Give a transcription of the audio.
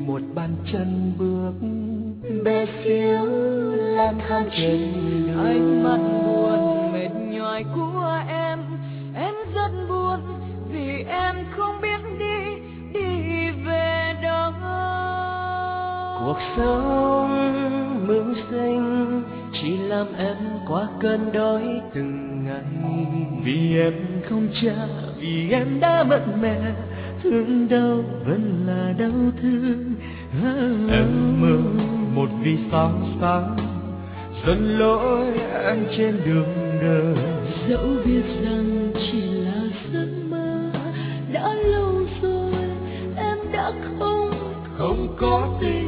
một bàn chân bước bé xíu lang thang trên đường. Ánh mắt buồn mệt nhòi của em rất buồn vì em không biết đi về đâu. Cuộc sống mưu sinh chỉ làm em quá cơn đói từng ngày. Vì em không cha, vì em đã mất mẹ, thương đau vẫn là đau thương. Em mơ một vì sao sáng dẫn lối em trên đường đời. Dẫu biết rằng chỉ là giấc mơ, đã lâu rồi em đã không có tin